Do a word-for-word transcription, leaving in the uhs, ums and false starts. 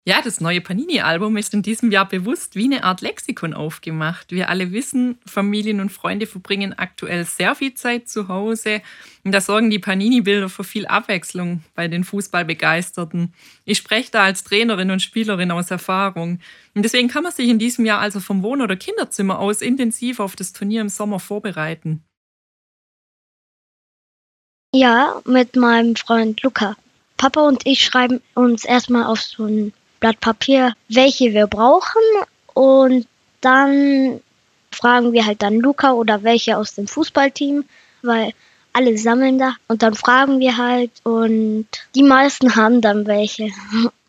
Ja, das neue Panini-Album ist in diesem Jahr bewusst wie eine Art Lexikon aufgemacht. Wir alle wissen, Familien und Freunde verbringen aktuell sehr viel Zeit zu Hause. Und da sorgen die Panini-Bilder für viel Abwechslung bei den Fußballbegeisterten. Ich spreche da als Trainerin und Spielerin aus Erfahrung. Und deswegen kann man sich in diesem Jahr also vom Wohn- oder Kinderzimmer aus intensiv auf das Turnier im Sommer vorbereiten. Ja, mit meinem Freund Luca. Papa und ich schreiben uns erstmal auf so ein Blatt Papier, welche wir brauchen, und dann fragen wir halt dann Luca oder welche aus dem Fußballteam, weil alle sammeln da, und dann fragen wir halt und die meisten haben dann welche.